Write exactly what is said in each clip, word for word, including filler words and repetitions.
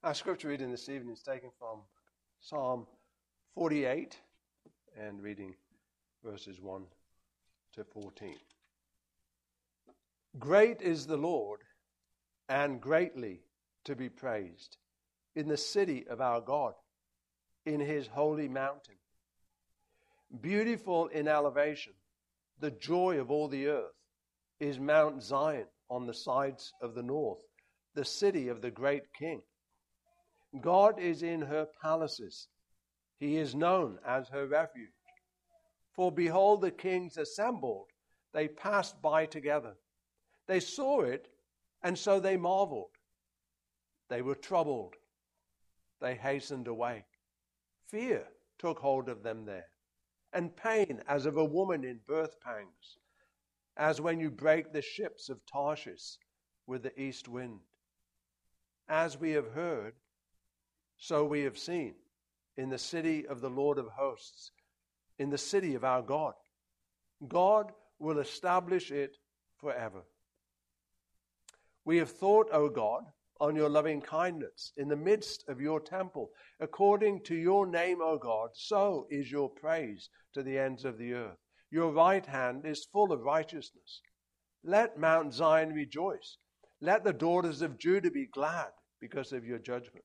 Our scripture reading this evening is taken from Psalm forty-eight and reading verses one to fourteen. Great is the Lord, and greatly to be praised in the city of our God, in his holy mountain. Beautiful in elevation, the joy of all the earth, is Mount Zion on the sides of the north, the city of the great King. God is in her palaces. He is known as her refuge. For behold, the kings assembled. They passed by together. They saw it, and so they marveled. They were troubled. They hastened away. Fear took hold of them there, and pain as of a woman in birth pangs, as when you break the ships of Tarshish with the east wind. As we have heard, so we have seen in the city of the Lord of hosts, in the city of our God. God will establish it forever. We have thought, O God, on your loving kindness in the midst of your temple. According to your name, O God, so is your praise to the ends of the earth. Your right hand is full of righteousness. Let Mount Zion rejoice. Let the daughters of Judah be glad because of your judgments.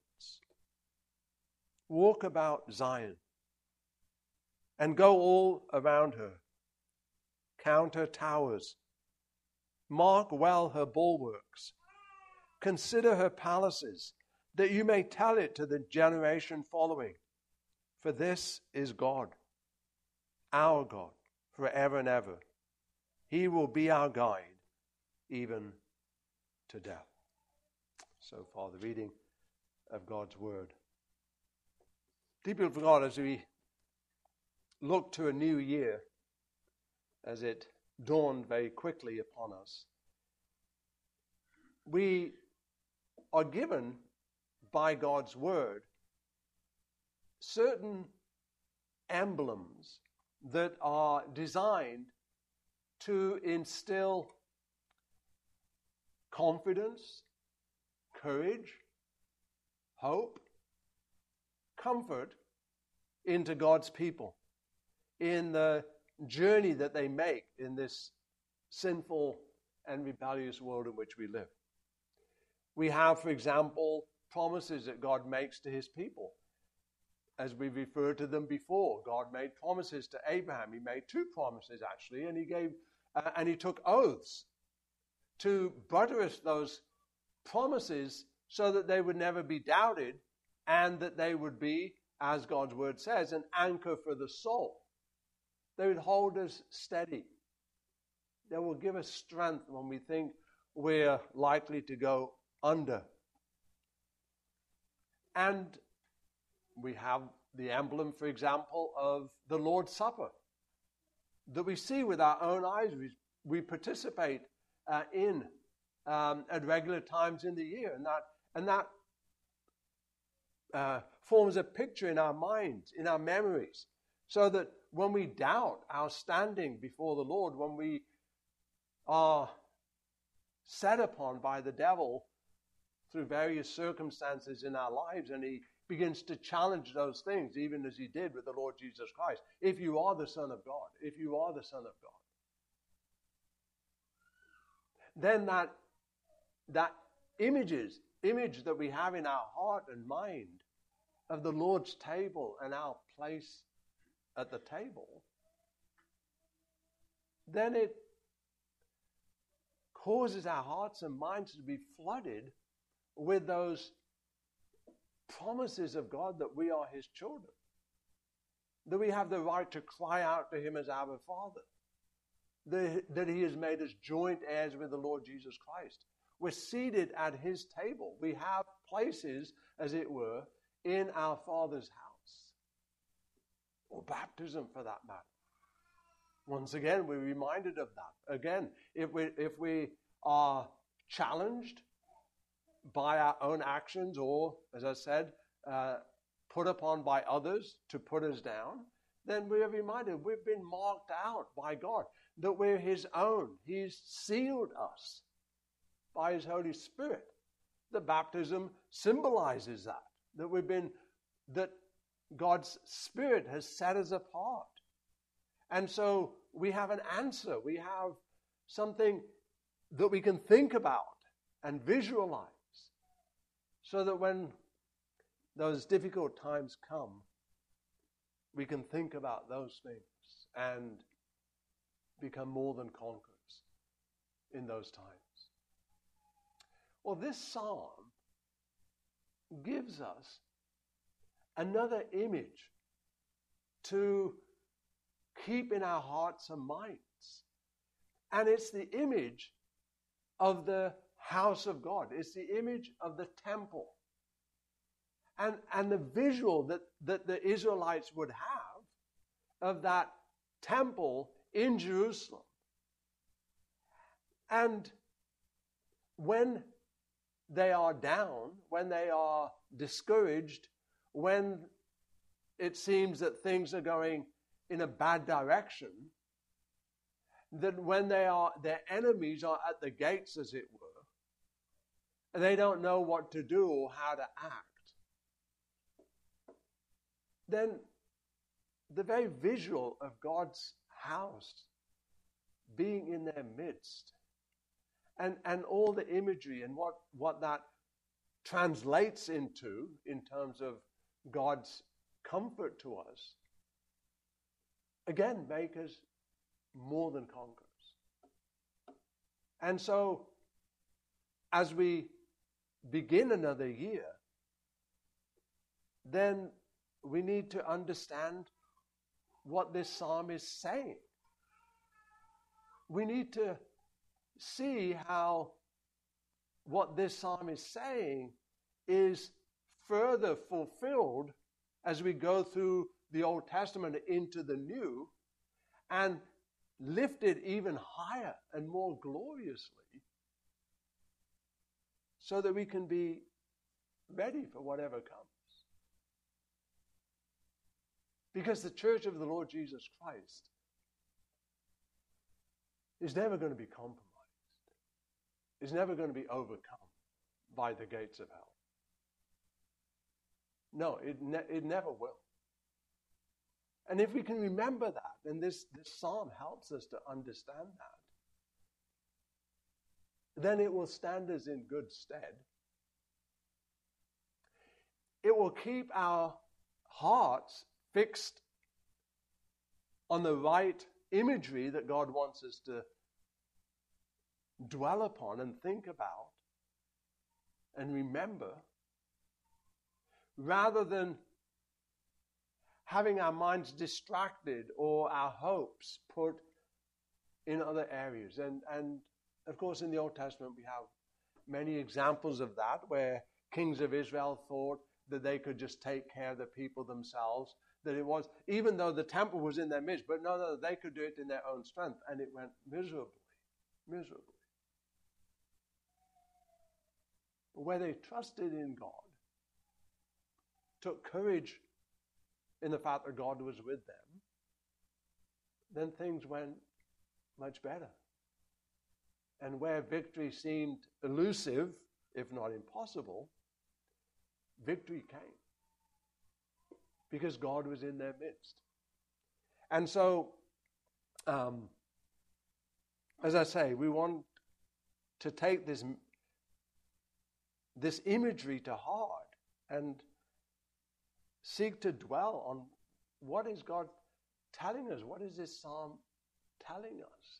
Walk about Zion and go all around her. Count her towers. Mark well her bulwarks. Consider her palaces, that you may tell it to the generation following. For this is God, our God, forever and ever. He will be our guide, even to death. So far, the reading of God's word. Dear people of God, as we look to a new year, as it dawned very quickly upon us, we are given by God's word certain emblems that are designed to instill confidence, courage, hope, comfort into God's people in the journey that they make in this sinful and rebellious world in which we live. We have, for example, promises that God makes to his people. As we referred to them before, God made promises to Abraham. He made two promises, actually, and he gave uh, and he took oaths to buttress those promises so that they would never be doubted and that they would be, as God's word says, an anchor for the soul. They would hold us steady. They will give us strength when we think we're likely to go under. And we have the emblem, for example, of the Lord's Supper that we see with our own eyes. We, we participate uh, in um, at regular times in the year, and that and that uh, forms a picture in our minds, in our memories, so that when we doubt our standing before the Lord, when we are set upon by the devil through various circumstances in our lives, and he begins to challenge those things, even as he did with the Lord Jesus Christ. If you are the Son of God, if you are the Son of God, then that, that images, image that we have in our heart and mind of the Lord's table and our place at the table, then it causes our hearts and minds to be flooded with those promises of God that we are his children, that we have the right to cry out to him as our Father, that, that he has made us joint heirs with the Lord Jesus Christ. We're seated at his table. We have places, as it were, in our Father's house, or baptism for that matter. Once again, we're reminded of that. Again, if we if we are challenged by our own actions, or, as I said, uh, put upon by others to put us down, then we are reminded we've been marked out by God, that we're his own. He's sealed us by his Holy Spirit The baptism symbolizes that, that we've been, that God's Spirit has set us apart. And so we have an answer. We have something that we can think about and visualize, so that when those difficult times come, we can think about those things and become more than conquerors in those times. Well, this psalm gives us another image to keep in our hearts and minds. And it's the image of the house of God. It's the image of the temple. And, and the visual that, that the Israelites would have of that temple in Jerusalem. And when they are down, when they are discouraged, when it seems that things are going in a bad direction, that when they are, their enemies are at the gates, as it were, and they don't know what to do or how to act, then the very visual of God's house being in their midst, and, and all the imagery and what, what that translates into in terms of God's comfort to us, again, make us more than conquerors. And so, as we begin another year, then we need to understand what this psalm is saying. We need to see how what this psalm is saying is further fulfilled as we go through the Old Testament into the New, and lifted even higher and more gloriously, so that we can be ready for whatever comes. Because the church of the Lord Jesus Christ is never going to be compromised. Is never going to be overcome by the gates of hell. No, it, ne- it never will. And if we can remember that, and this, this psalm helps us to understand that, then it will stand us in good stead. It will keep our hearts fixed on the right imagery that God wants us to dwell upon and think about and remember, rather than having our minds distracted or our hopes put in other areas. And, and of course, in the Old Testament, we have many examples of that, where kings of Israel thought that they could just take care of the people themselves, that it was, even though the temple was in their midst, but no, no, they could do it in their own strength, and it went miserably, miserably. But where they trusted in God, took courage in the fact that God was with them, then things went much better. And where victory seemed elusive, if not impossible, victory came. Because God was in their midst. And so, um, as I say, we want to take this, this imagery to heart and seek to dwell on what is God telling us, what is this psalm telling us,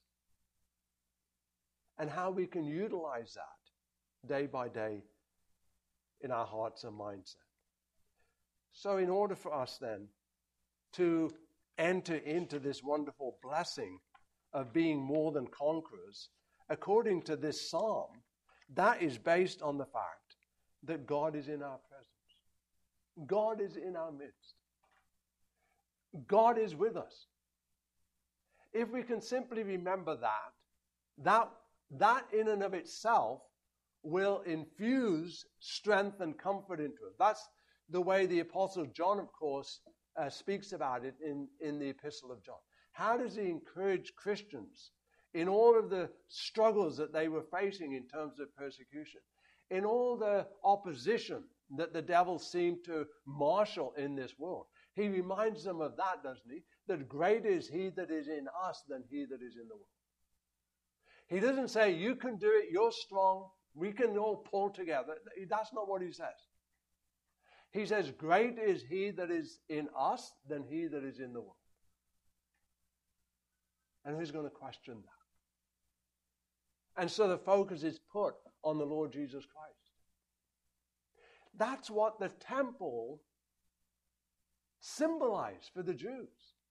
and how we can utilize that day by day in our hearts and mindset. So in order for us then to enter into this wonderful blessing of being more than conquerors, according to this psalm, that is based on the fact that God is in our presence. God is in our midst. God is with us. If we can simply remember that, that, that in and of itself will infuse strength and comfort into us. That's the way the Apostle John, of course, uh, speaks about it in, in the Epistle of John. How does he encourage Christians in all of the struggles that they were facing in terms of persecution? in all the opposition that the devil seemed to marshal in this world. He reminds them of that, doesn't he? That greater is he that is in us than he that is in the world. He doesn't say, you can do it, you're strong, we can all pull together. That's not what he says. He says, greater is he that is in us than he that is in the world. And who's going to question that? And so the focus is put on the Lord Jesus Christ. That's what the temple symbolized for the Jews.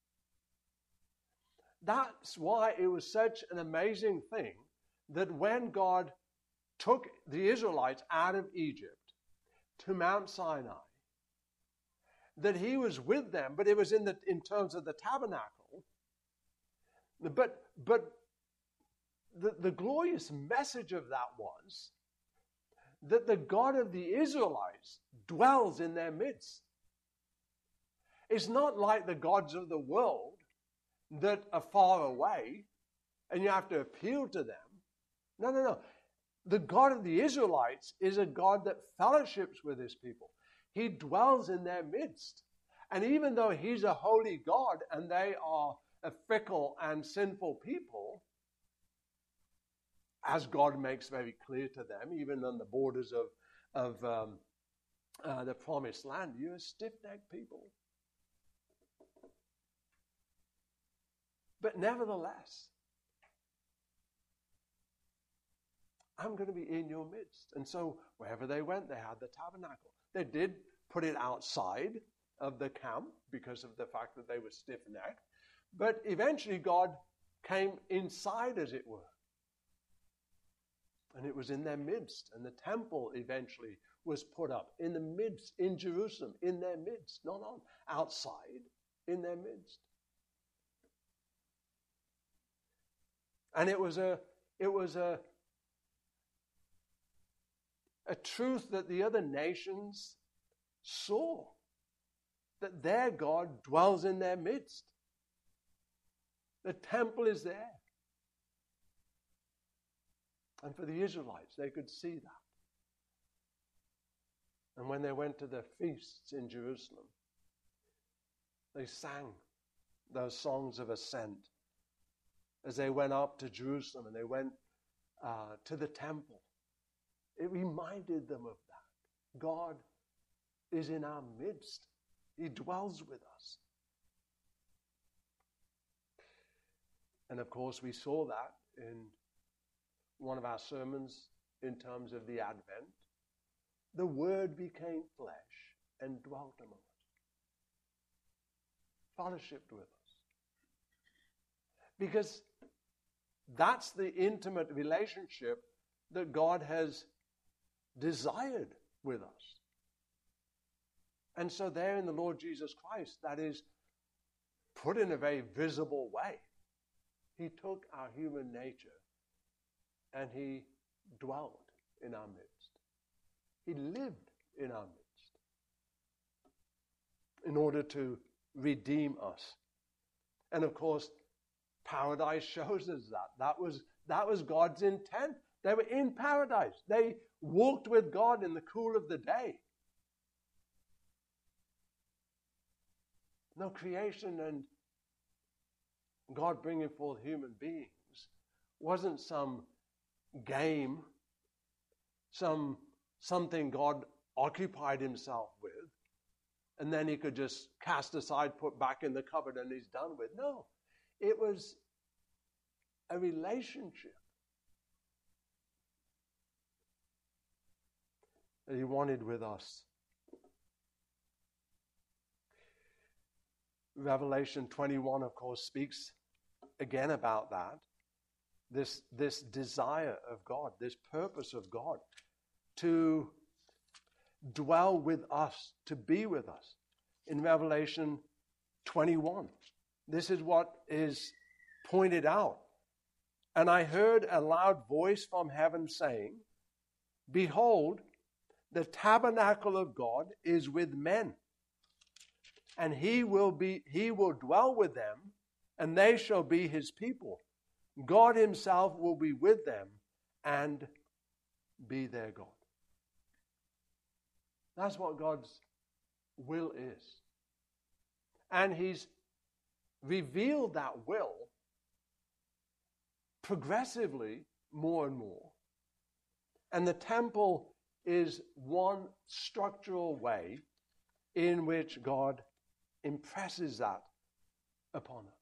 That's why it was such an amazing thing that when God took the Israelites out of Egypt to Mount Sinai, that he was with them, but it was in the in terms of the tabernacle. But but the, the glorious message of that was that the God of the Israelites dwells in their midst. It's not like the gods of the world that are far away and you have to appeal to them. No, no, no. The God of the Israelites is a God that fellowships with his people. He dwells in their midst. And even though he's a holy God and they are a fickle and sinful people, as God makes very clear to them, even on the borders of, of um, uh, the promised land, you're a stiff-necked people. But nevertheless, I'm going to be in your midst. And so wherever they went, they had the tabernacle. They did put it outside of the camp because of the fact that they were stiff-necked. But eventually God came inside, as it were. And it was in their midst. And the temple eventually was put up in the midst, in Jerusalem, in their midst. Not on outside, in their midst. And it was a, it was a, a truth that the other nations saw, that their God dwells in their midst. The temple is there. And for the Israelites, they could see that. And when they went to the feasts in Jerusalem, they sang those songs of ascent as they went up to Jerusalem and they went uh, to the temple. It reminded them of that. God is in our midst. He dwells with us. And of course, we saw that in one of our sermons in terms of the Advent. The Word became flesh and dwelt among us. Fellowshiped with us. Because that's the intimate relationship that God has desired with us. And so there in the Lord Jesus Christ, that is put in a very visible way. He took our human nature and he dwelt in our midst. He lived in our midst in order to redeem us. And of course, paradise shows us that. That was, that was God's intent. They were in paradise. They walked with God in the cool of the day. No, creation and God bringing forth human beings wasn't some game, some something God occupied himself with, and then he could just cast aside, put back in the cupboard, and he's done with. No, it was a relationship that he wanted with us. Revelation twenty-one, of course, speaks again about that. This, this desire of God, this purpose of God to dwell with us, to be with us. In Revelation twenty-one, this is what is pointed out. And I heard a loud voice from heaven saying, "Behold, the tabernacle of God is with men. And he will be, he will dwell with them, and they shall be his people. God himself will be with them and be their God." That's what God's will is. And he's revealed that will progressively more and more. And the temple is one structural way in which God impresses that upon us.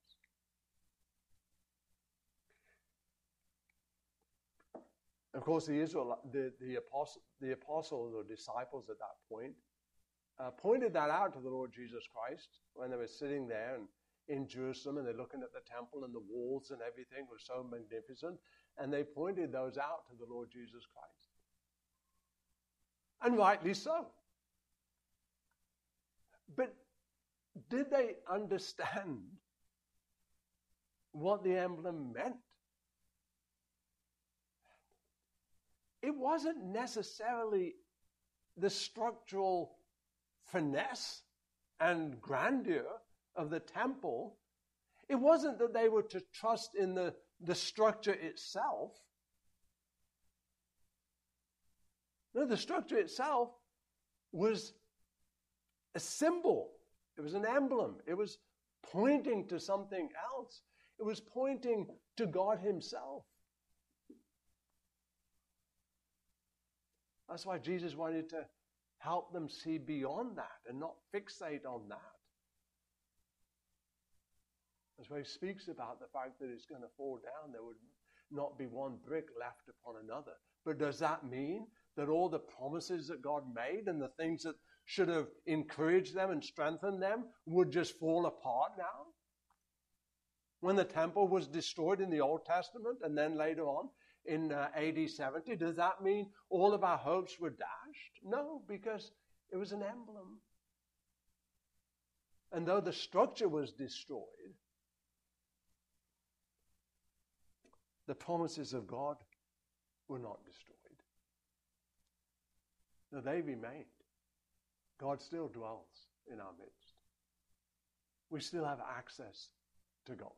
Of course, the Israel, the, the, apostle, the apostles or disciples at that point uh, pointed that out to the Lord Jesus Christ when they were sitting there and in Jerusalem, and they're looking at the temple and the walls and everything was so magnificent, and they pointed those out to the Lord Jesus Christ. And rightly so. But did they understand what the emblem meant? It wasn't necessarily the structural finesse and grandeur of the temple. It wasn't that they were to trust in the, the structure itself. No, the structure itself was a symbol. It was an emblem. It was pointing to something else. It was pointing to God himself. That's why Jesus wanted to help them see beyond that and not fixate on that. That's why he speaks about the fact that it's going to fall down. There would not be one brick left upon another. But does that mean that all the promises that God made and the things that should have encouraged them and strengthened them would just fall apart now? When the temple was destroyed in the Old Testament and then later on in uh, A D seventy, does that mean all of our hopes were dashed? No, because it was an emblem. And though the structure was destroyed, the promises of God were not destroyed. No, they remained. God still dwells in our midst. We still have access to God.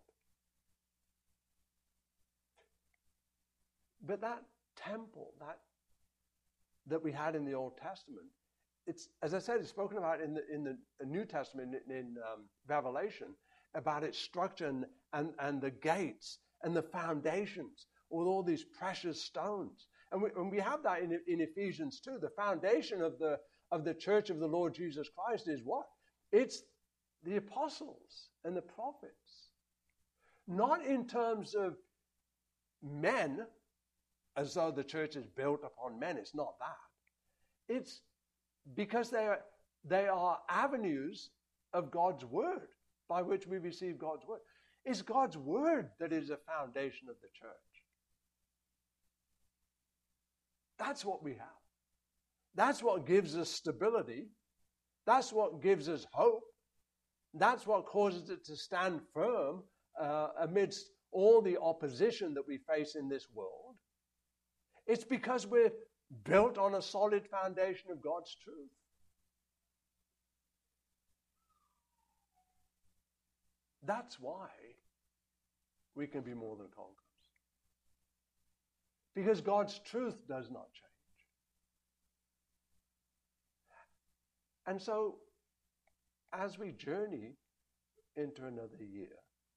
But that temple, that that we had in the Old Testament, it's, as I said, it's spoken about in the in the New Testament, in, in um, Revelation, about its structure and, and, and the gates and the foundations with all these precious stones. And we, and we have that in, in Ephesians two. The foundation of the, of the church of the Lord Jesus Christ is what? It's the apostles and the prophets. Not in terms of men, as though the church is built upon men. It's not that. It's because they are, they are avenues of God's word by which we receive God's word. It's God's word that is the foundation of the church. That's what we have. That's what gives us stability. That's what gives us hope. That's what causes it to stand firm uh, amidst all the opposition that we face in this world. It's because we're built on a solid foundation of God's truth. That's why we can be more than conquerors. Because God's truth does not change. And so, as we journey into another year,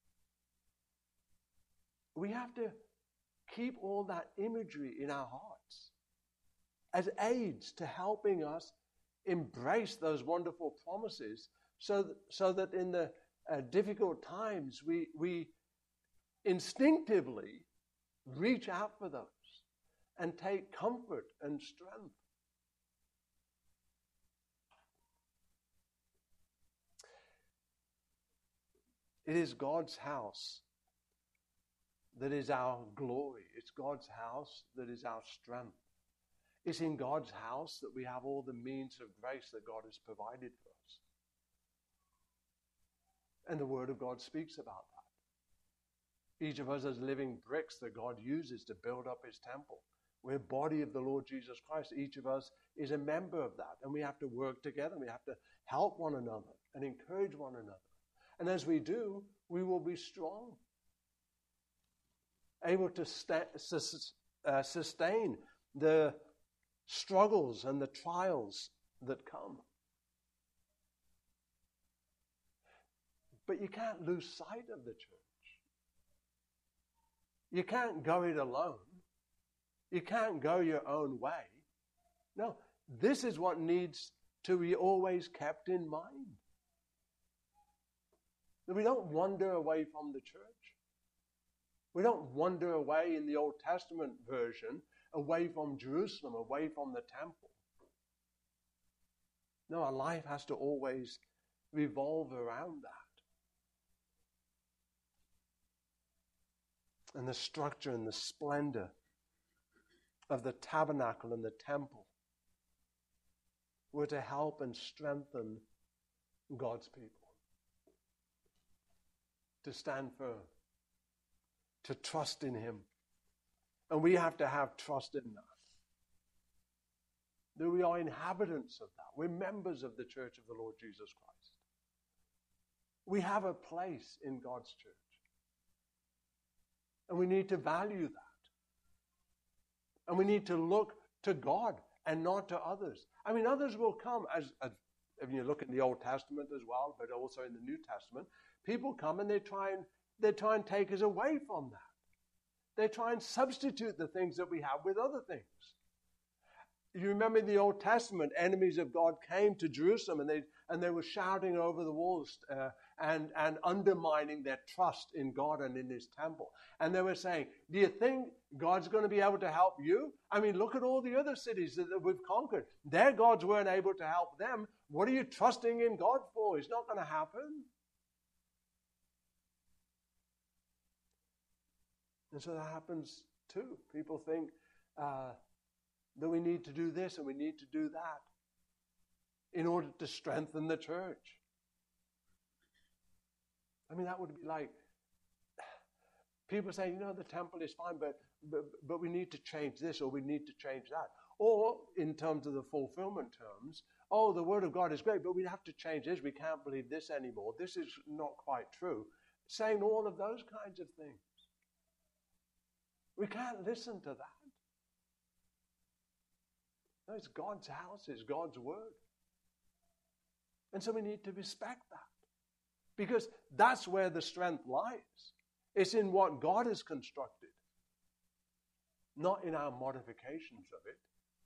we have to keep all that imagery in our hearts as aids to helping us embrace those wonderful promises so that, so that in the uh, difficult times we, we instinctively reach out for those and take comfort and strength. It is God's house that is our glory. It's God's house that is our strength. It's in God's house that we have all the means of grace that God has provided for us. And the Word of God speaks about that. Each of us is living bricks that God uses to build up His temple. We're body of the Lord Jesus Christ. Each of us is a member of that. And we have to work together. We have to help one another and encourage one another. And as we do, we will be strong, able to sta- sus- uh, sustain the struggles and the trials that come. But you can't lose sight of the church. You can't go it alone. You can't go your own way. No, this is what needs to be always kept in mind. That we don't wander away from the church. We don't wander away in the Old Testament version, away from Jerusalem, away from the temple. No, our life has to always revolve around that. And the structure and the splendor of the tabernacle and the temple were to help and strengthen God's people. To stand firm. To trust in Him. And we have to have trust in that. That we are inhabitants of that. We're members of the church of the Lord Jesus Christ. We have a place in God's church. And we need to value that. And we need to look to God and not to others. I mean, others will come, as, as if you look in the Old Testament as well, but also in the New Testament, people come and they try and they try and take us away from that. They try and substitute the things that we have with other things. You remember in the Old Testament, enemies of God came to Jerusalem and they and they were shouting over the walls uh, and, and undermining their trust in God and in His temple. And they were saying, do you think God's going to be able to help you? I mean, look at all the other cities that, that we've conquered. Their gods weren't able to help them. What are you trusting in God for? It's not going to happen. And so that happens too. People think uh, that we need to do this and we need to do that in order to strengthen the church. I mean, that would be like people saying, you know, the temple is fine, but, but, but we need to change this or we need to change that. Or in terms of the fulfillment terms, oh, the Word of God is great, but we have to change this. We can't believe this anymore. This is not quite true. Saying all of those kinds of things. We can't listen to that. No, it's God's house, it's God's Word. And so we need to respect that. Because that's where the strength lies. It's in what God has constructed, not in our modifications of it.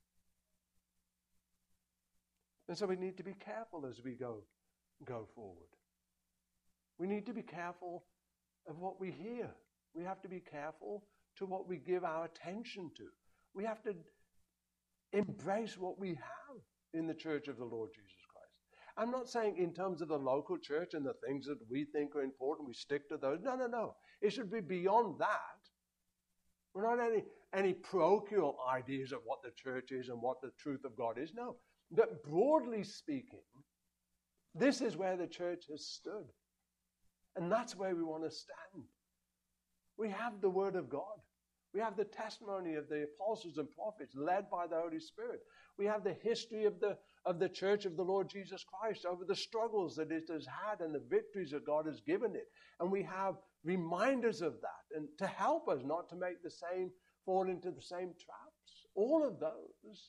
And so we need to be careful as we go, go forward. We need to be careful of what we hear. We have to be careful to what we give our attention to. We have to embrace what we have in the church of the Lord Jesus Christ. I'm not saying in terms of the local church and the things that we think are important, we stick to those. No, no, no. It should be beyond that. We're not any, any parochial ideas of what the church is and what the truth of God is. No. But broadly speaking, this is where the church has stood. And that's where we want to stand. We have the Word of God. We have the testimony of the apostles and prophets led by the Holy Spirit. We have the history of the, of the church of the Lord Jesus Christ over the struggles that it has had and the victories that God has given it. And we have reminders of that and to help us not to make the same, fall into the same traps. All of those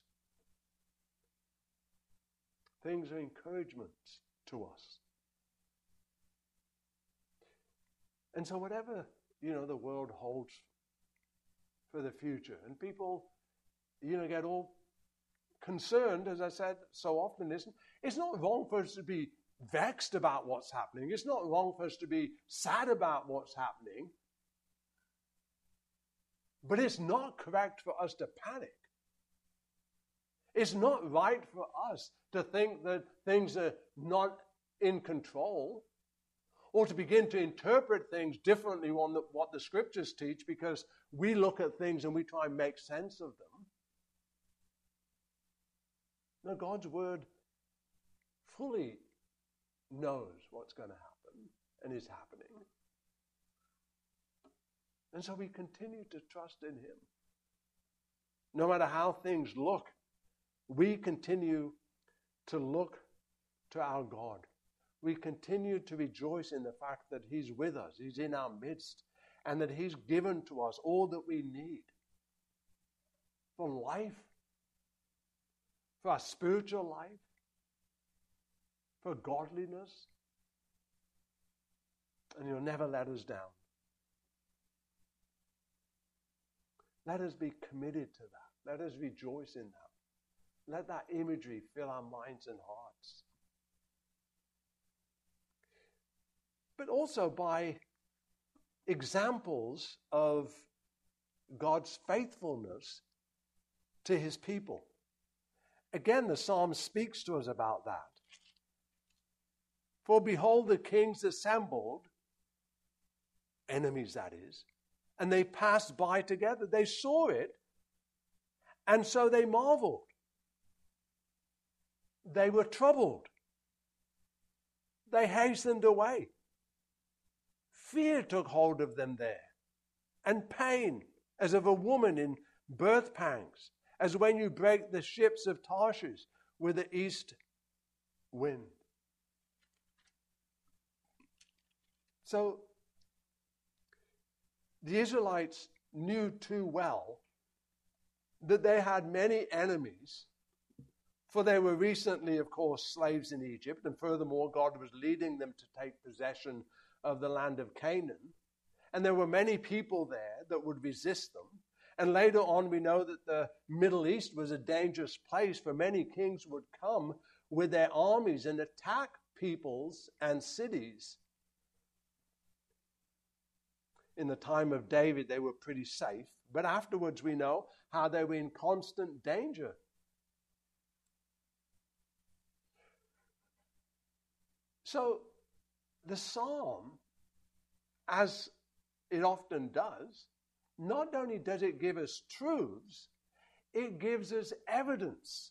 things are encouragements to us. And so whatever, you know, the world holds for the future, and people, you know, get all concerned, as I said so often, isn't it's not wrong for us to be vexed about what's happening. It's not wrong for us to be sad about what's happening. But it's not correct for us to panic. It's not right for us to think that things are not in control, or to begin to interpret things differently on the, what the Scriptures teach, because we look at things and we try and make sense of them. No, God's Word fully knows what's going to happen and is happening. And so we continue to trust in Him. No matter how things look, we continue to look to our God. We continue to rejoice in the fact that He's with us, He's in our midst, and that He's given to us all that we need for life, for our spiritual life, for godliness, and you'll never let us down. Let us be committed to that. Let us rejoice in that. Let that imagery fill our minds and hearts. But also by examples of God's faithfulness to his people. Again, the psalm speaks to us about that. For behold, the kings assembled, enemies that is, and they passed by together. They saw it, and so they marveled. They were troubled. They hastened away. Fear took hold of them there, and pain, as of a woman in birth pangs, as when you break the ships of Tarshish with the east wind. So, the Israelites knew too well that they had many enemies, for they were recently, of course, slaves in Egypt, and furthermore, God was leading them to take possession of the land of Canaan. And there were many people there that would resist them. And later on, we know that the Middle East was a dangerous place, for many kings would come with their armies and attack peoples and cities. In the time of David, they were pretty safe. But afterwards, we know how they were in constant danger. So, the psalm, as it often does, not only does it give us truths, it gives us evidence,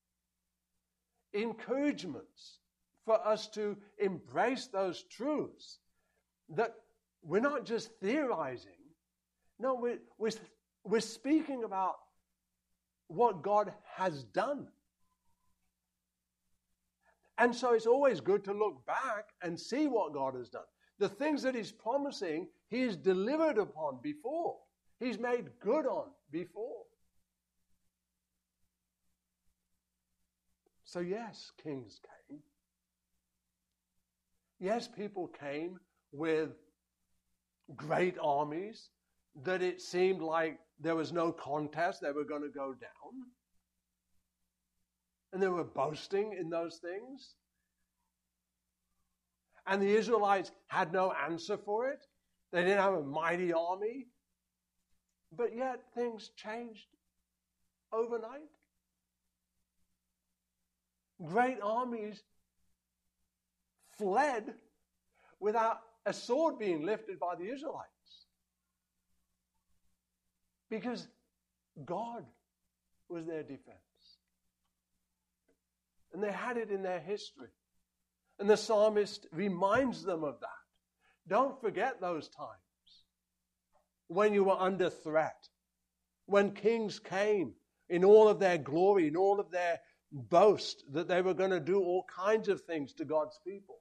encouragements for us to embrace those truths. That we're not just theorizing. No, we're, we're, we're speaking about what God has done. And so it's always good to look back and see what God has done. The things that he's promising, he's delivered upon before. He's made good on before. So yes, kings came. Yes, people came with great armies that it seemed like there was no contest, they were going to go down. And they were boasting in those things. And the Israelites had no answer for it. They didn't have a mighty army. But yet things changed overnight. Great armies fled without a sword being lifted by the Israelites. Because God was their defense. And they had it in their history. And the psalmist reminds them of that. Don't forget those times when you were under threat, when kings came in all of their glory, in all of their boast, that they were going to do all kinds of things to God's people.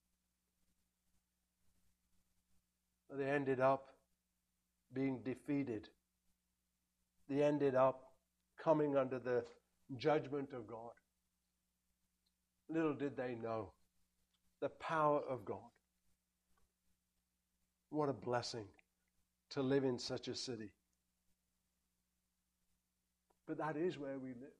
But they ended up being defeated. They ended up coming under the judgment of God. Little did they know the power of God. What a blessing to live in such a city. But that is where we live.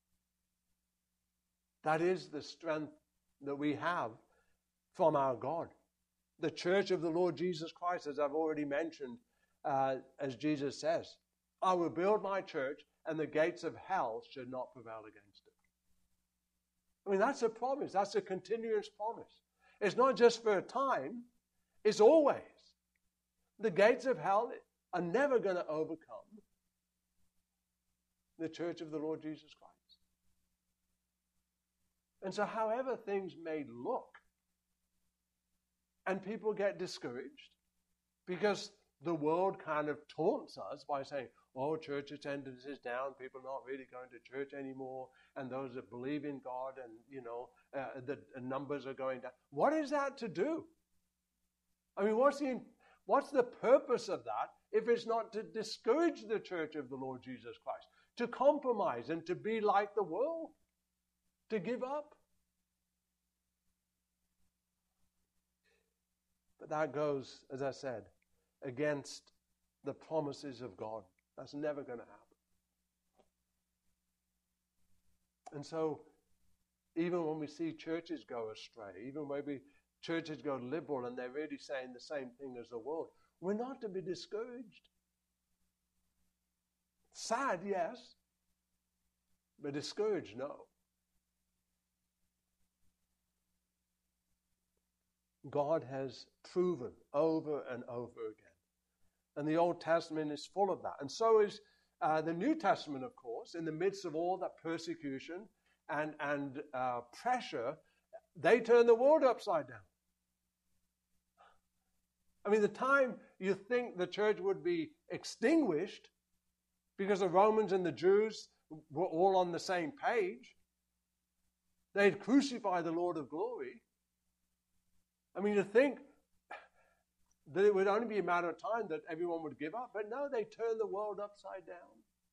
That is the strength that we have from our God. The church of the Lord Jesus Christ, as I've already mentioned, uh, as Jesus says, I will build my church and the gates of hell should not prevail against it. I mean, that's a promise. That's a continuous promise. It's not just for a time. It's always. The gates of hell are never going to overcome the church of the Lord Jesus Christ. And so however things may look, and people get discouraged because the world kind of taunts us by saying, oh, church attendance is down, people are not really going to church anymore, and those that believe in God and, you know, uh, the numbers are going down. What is that to do? I mean, what's the, what's the purpose of that if it's not to discourage the church of the Lord Jesus Christ, to compromise and to be like the world, to give up? But that goes, as I said, against the promises of God. That's never going to happen. And so, even when we see churches go astray, even when we, churches go liberal and they're really saying the same thing as the world, we're not to be discouraged. Sad, yes, but discouraged, no. God has proven over and over again. And the Old Testament is full of that. And so is uh, the New Testament, of course, in the midst of all that persecution and, and uh, pressure, they turn the world upside down. I mean, the time you think the church would be extinguished because the Romans and the Jews were all on the same page, they'd crucify the Lord of glory. I mean, you think that it would only be a matter of time that everyone would give up, but no, they turn the world upside down.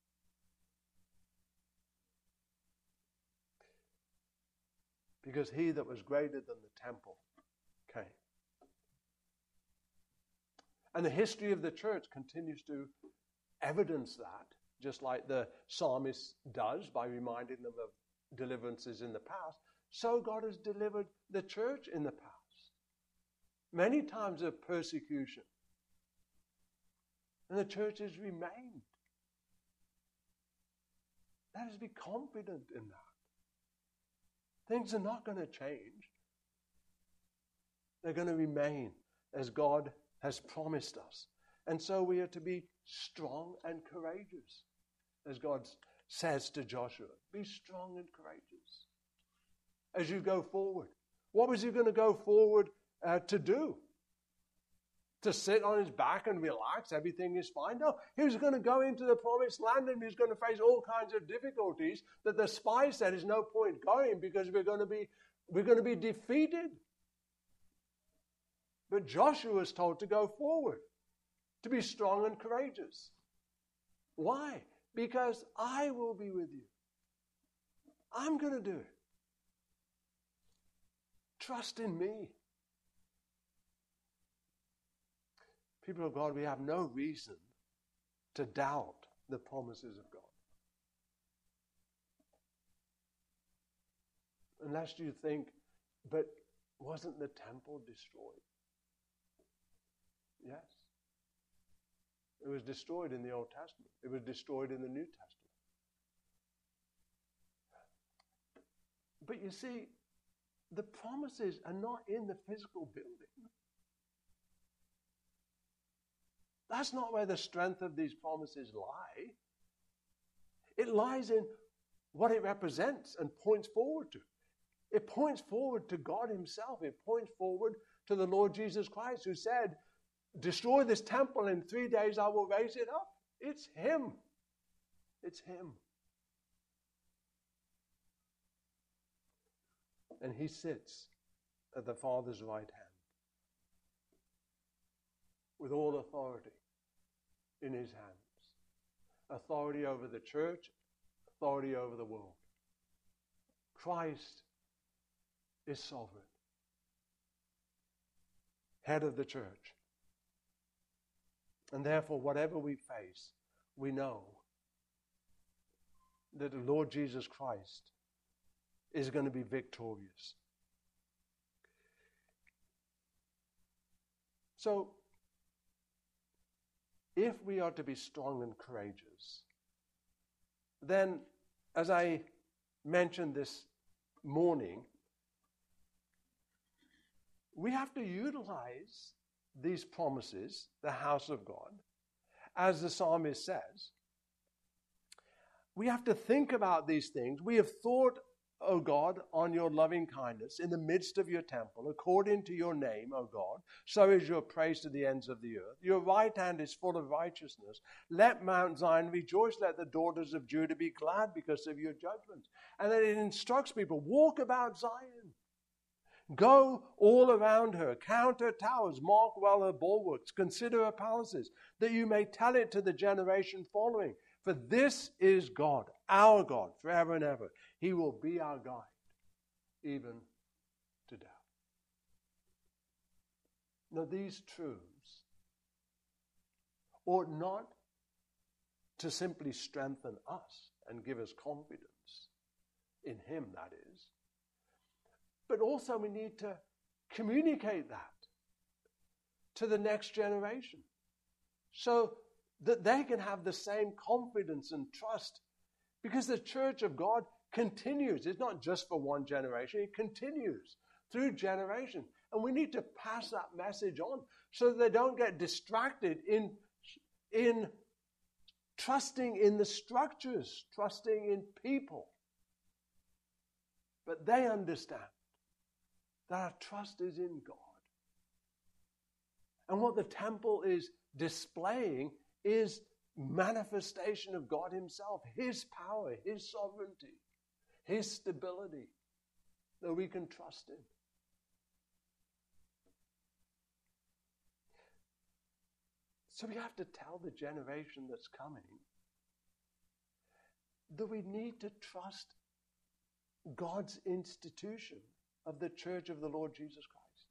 Because he that was greater than the temple came. And the history of the church continues to evidence that, just like the psalmist does by reminding them of deliverances in the past. So God has delivered the church in the past. Many times of persecution. And the church has remained. Let us be confident in that. Things are not going to change. They're going to remain as God has promised us. And so we are to be strong and courageous. As God says to Joshua, be strong and courageous as you go forward. What was he going to go forward Uh, to do? To sit on his back and relax, everything is fine? No, he was going to go into the promised land and he was going to face all kinds of difficulties that the spies said there's no point going because we're going to be we're going to be defeated. But Joshua was told to go forward, to be strong and courageous. Why? Because I will be with you. I'm going to do it. Trust in me. People of God, we have no reason to doubt the promises of God. Unless you think, but wasn't the temple destroyed? Yes. It was destroyed in the Old Testament. It was destroyed in the New Testament. But you see, the promises are not in the physical building. That's not where the strength of these promises lie. It lies in what it represents and points forward to. It points forward to God himself. It points forward to the Lord Jesus Christ, who said, destroy this temple, in three days I will raise it up. It's him. It's him. And he sits at the Father's right hand with all authority in his hands. Authority over the church, authority over the world. Christ is sovereign. Head of the church. And therefore, whatever we face, we know that the Lord Jesus Christ is going to be victorious. So, if we are to be strong and courageous, then, as I mentioned this morning, we have to utilize these promises, the house of God, as the psalmist says. We have to think about these things. We have thought, O God, on your loving kindness in the midst of your temple, according to your name, O God, so is your praise to the ends of the earth. Your right hand is full of righteousness. Let Mount Zion rejoice. Let the daughters of Judah be glad because of your judgments. And then it instructs people, walk about Zion. Go all around her, count her towers, mark well her bulwarks, consider her palaces, that you may tell it to the generation following. For this is God, our God, forever and ever. He will be our guide, even to death. Now, these truths ought not to simply strengthen us and give us confidence in Him, that is, but also we need to communicate that to the next generation so that they can have the same confidence and trust, because the church of God continues. It's not just for one generation. It continues through generations. And we need to pass that message on so that they don't get distracted in, in trusting in the structures, trusting in people. But they understand that our trust is in God. And what the temple is displaying is manifestation of God Himself, His power, His sovereignty, His stability that we can trust in. So we have to tell the generation that's coming that we need to trust God's institution of the Church of the Lord Jesus Christ.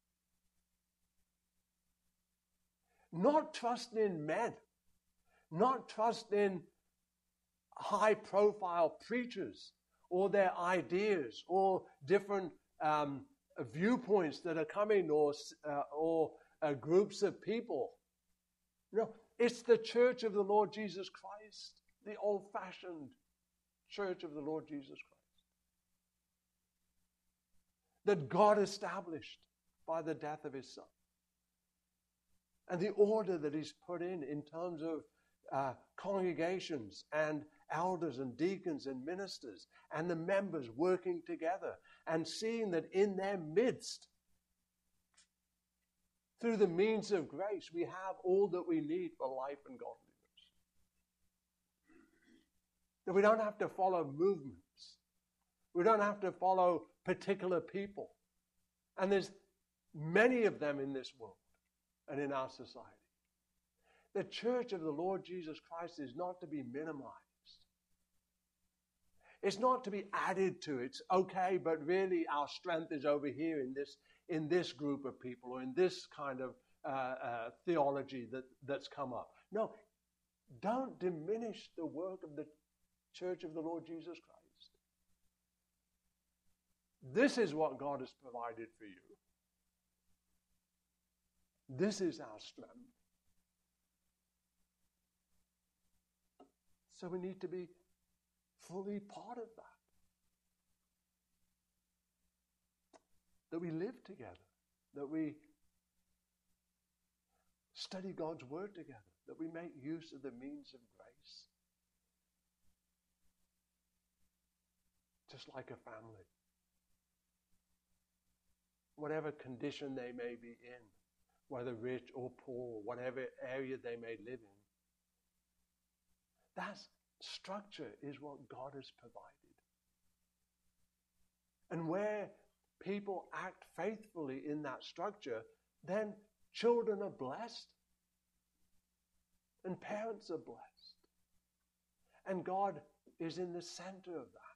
Not trust in men, not trust in high-profile preachers or their ideas or different um, viewpoints that are coming, or, uh, or uh, groups of people. No, it's the Church of the Lord Jesus Christ, the old-fashioned Church of the Lord Jesus Christ, that God established by the death of His Son. And the order that He's put in in terms of uh, congregations and elders and deacons and ministers and the members working together and seeing that in their midst, through the means of grace, we have all that we need for life and godliness. That we don't have to follow movements. We don't have to follow particular people. And there's many of them in this world and in our society. The Church of the Lord Jesus Christ is not to be minimized. It's not to be added to. It's okay, but really our strength is over here in this in this group of people or in this kind of uh, uh, theology that, that's come up. No, don't diminish the work of the Church of the Lord Jesus Christ. This is what God has provided for you. This is our strength. So we need to be fully part of that. That we live together, that we study God's Word together, that we make use of the means of grace. Just like a family. Whatever condition they may be in, whether rich or poor, whatever area they may live in, that structure is what God has provided. And where people act faithfully in that structure, then children are blessed and parents are blessed. And God is in the center of that.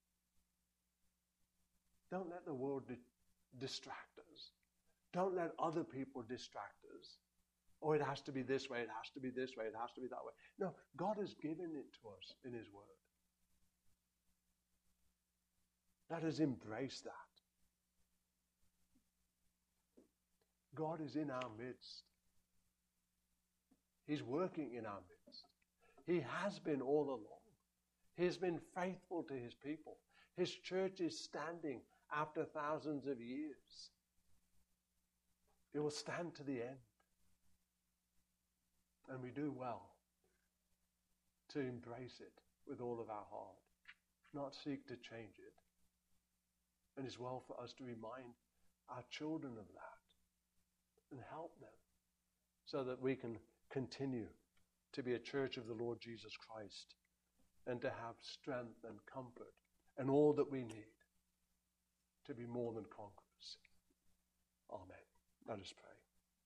Don't let the world di- distract us. Don't let other people distract us. Oh, it has to be this way, it has to be this way, it has to be that way. No, God has given it to us in His Word. Let us embrace that. God is in our midst. He's working in our midst. He has been all along. He has been faithful to His people. His church is standing after thousands of years. It will stand to the end. And we do well to embrace it with all of our heart, not seek to change it. And it's well for us to remind our children of that and help them so that we can continue to be a church of the Lord Jesus Christ and to have strength and comfort and all that we need to be more than conquerors. Amen. Let us pray.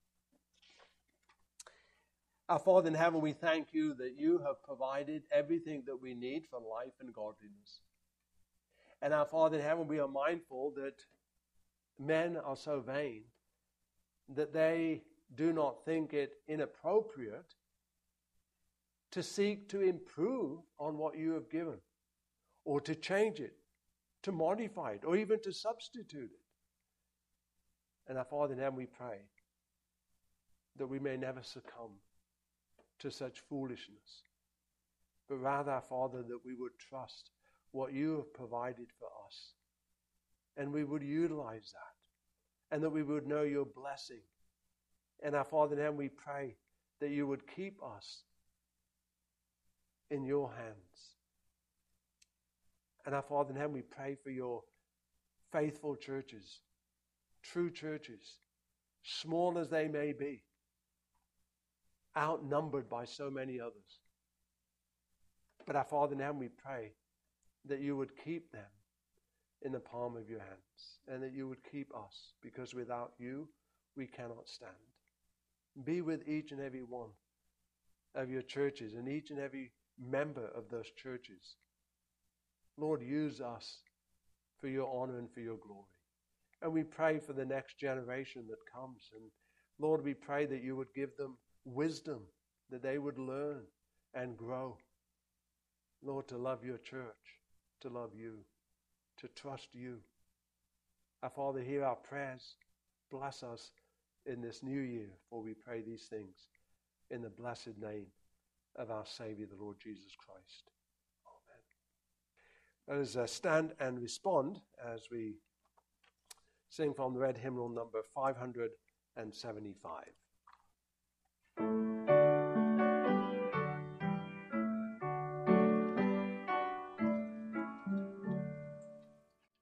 Our Father in heaven, we thank You that You have provided everything that we need for life and godliness. And our Father in heaven, we are mindful that men are so vain that they do not think it inappropriate to seek to improve on what you have given, or to change it, to modify it, or even to substitute it. And our Father in heaven, we pray that we may never succumb to such foolishness, but rather, our Father, that we would trust what you have provided for us, and we would utilize that, and that we would know your blessing. And our Father in heaven, we pray that you would keep us in your hands. And our Father in heaven, we pray for your faithful churches, true churches, small as they may be, outnumbered by so many others. But our Father in heaven, we pray that you would keep them in the palm of your hands, and that you would keep us, because without you, we cannot stand. Be with each and every one of your churches and each and every member of those churches. Lord, use us for your honor and for your glory. And we pray for the next generation that comes. And Lord, we pray that you would give them wisdom, that they would learn and grow. Lord, to love your church, to love you, to trust you. Our Father, hear our prayers. Bless us in this new year, for we pray these things in the blessed name of our Savior, the Lord Jesus Christ. Amen. Let us uh, stand and respond as we sing from the red hymnal number five hundred seventy-five.